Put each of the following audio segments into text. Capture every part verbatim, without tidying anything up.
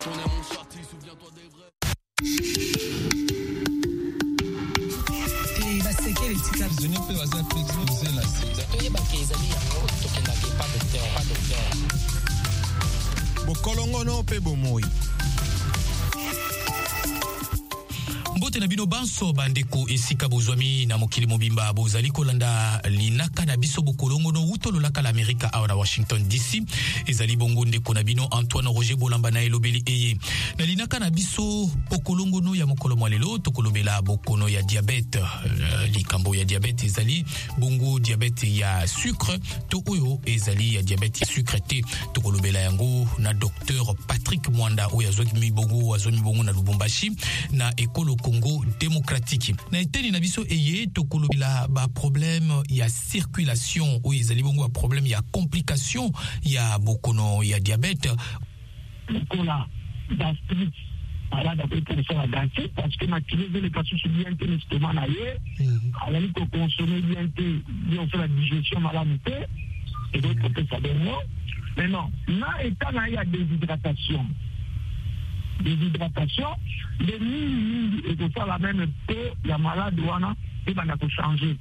Bokolongono pe bomoi. Mbote na bino banso bandeko esika bozwami na mokili mobimba bozali kolanda linaka na biso bokolongono utololaka la Amerika awa na Washington D C ezali bongo ndeko na bino Antoine Roger Bolamba na elobeli eye na linaka na biso bokolongono ya mokolo mwalelo tokolobela bokono ya diabete uh, likambo ya diabete ezali bongo diabete ya sucre to oyo ezali ya diabete ya sucre te tokolobela yango na docteur Patrick Mwanda oyo azwaki mibongo azwaki bongo na Lubumbashi na ekolo Congo démocratique. Na eteni na biso eye tokolobela ba problème ya circulation ou ezali bongo ba problème ya complication ya bokono ya diabète. Kola gastrique ala da peut faire la gastrique parce que m'activer les patients sur bien que l'estomac na yé ala il faut consommer bien que bien faire la digestion malamité et donc peut ça bien mais non na état na il y a déshydratation déshydratation, les mille et pour faire la même peau, il y a malade ouana et ben il faut changer.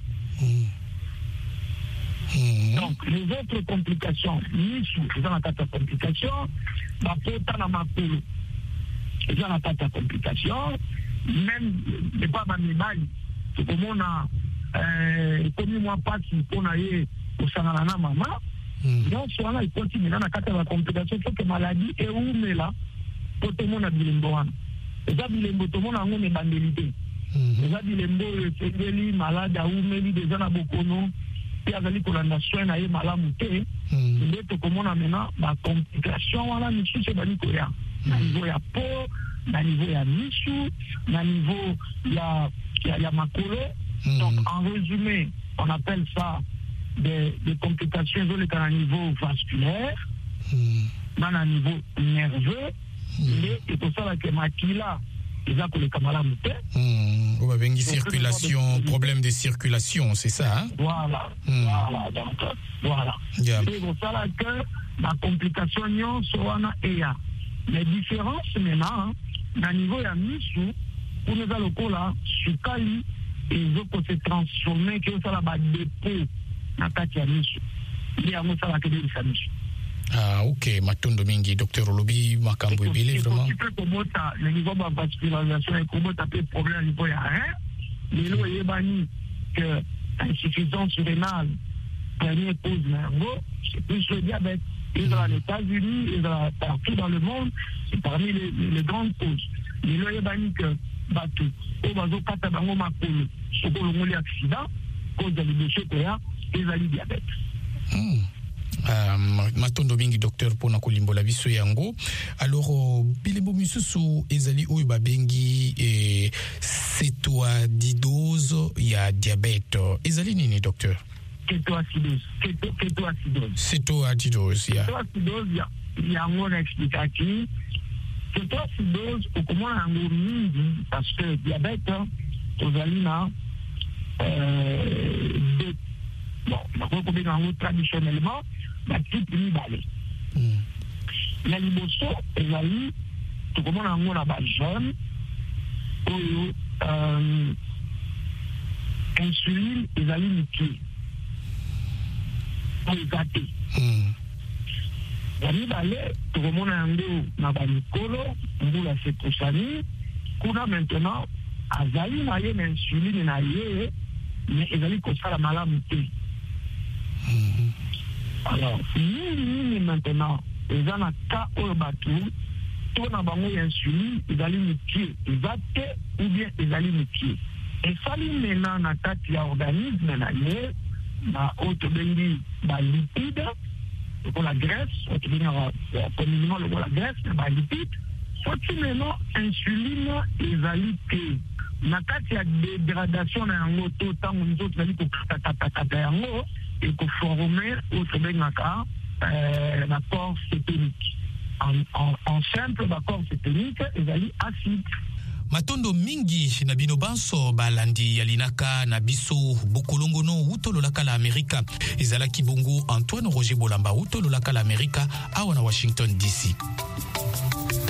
Donc les autres complications, ni sous, ils ont la complication, la peau dans ma peau, ils ont la complication, même les pas animal, c'est comme on a comme moi pas si on a eu au sanalana maman, donc soit là il continue dans la complication, c'est que maladie est où mais là. Tout le monde a bilembo wana eza bilembo tout le monde a ngone bandelité eza bilembo efengeli malade aumeli déjà na bokono pe azali kolanda soin na ye malamu te nde tokomona maintenant ba complication wana misusu ebali koya na niveau ya peau na niveau ya misu na niveau ya ya, ya makolo donc en résumé on appelle ça des, des complications à niveau vasculaire dans un niveau nerveux et pour ça que makila ils ont les camarades on va bien circulation problème de circulation c'est ça hein? voilà mm. voilà donc voilà yeah. Et pour ça que la complication non soana et ya les différences maintenant à niveau ya misu pour nous allons là sukali et autres se transformer que ça la ba dépôt na kati ya misu il y a ça la que des misu. Ah, ok, matondo mingi, docteur Olobi, makambo ebele, vraiment. Tu peux commencer le niveau de la vascularisation et comment tu as des problèmes au niveau ya rien. Mais là, il y a que l'insuffisance rénale, première cause nerveuse, c'est plus le diabète. Et dans les États-Unis, et dans, partout dans le monde, c'est parmi les, les, les grandes causes. Mais là, il y a que Batou, au bazo katabango makolo, ce qu'on a accident, cause de l'ébauché, et le diabète. Hmm. Um, matondo mingi docteur pona kolimbola biso yango alors bilembo misusu ezali oyo babengi eh, cétoacidose ya diabète ezali nini docteur cétoacidose Keto, cétoacidose cétoacidose ya cétoacidose ya yango na expliquer cétoacidose okomona yango mingi parce que diabète tozali na euh, de bon on va dire traditionnellement la type mibale. La liboso ezali to komona ngo na ba jeune oyo euh insuline ezali miki. Oyo gâté. La mibale to komona ngo na ba mikolo mbula sekosani kuna maintenant azali na ye insuline na ye mais ezali ko sala malamu te. Alors, nous, maintenant, ils ont un cas au bateau, tout le monde a insuline, ils allaient me tuer, ils allaient ou bien ils allaient me tuer. Et ça, maintenant, dans le organisme, na autre bengi, la lipide, pour la graisse, communément la graisse, la lipide, soit maintenant, insuline, ils allaient tuer. Na kati ya dégradation na yango to tango nzoto zali ko kata yango et ko former autre bengaka euh la corps cétonique en, en, en simple la corps cétonique ezali acide. Matondo mingi na bino banso balandi yalinaka na biso bokolongono utololaka la Amerika ezalaki bongo Antoine Roger Bolamba utololaka la Amerika awa na Washington D C.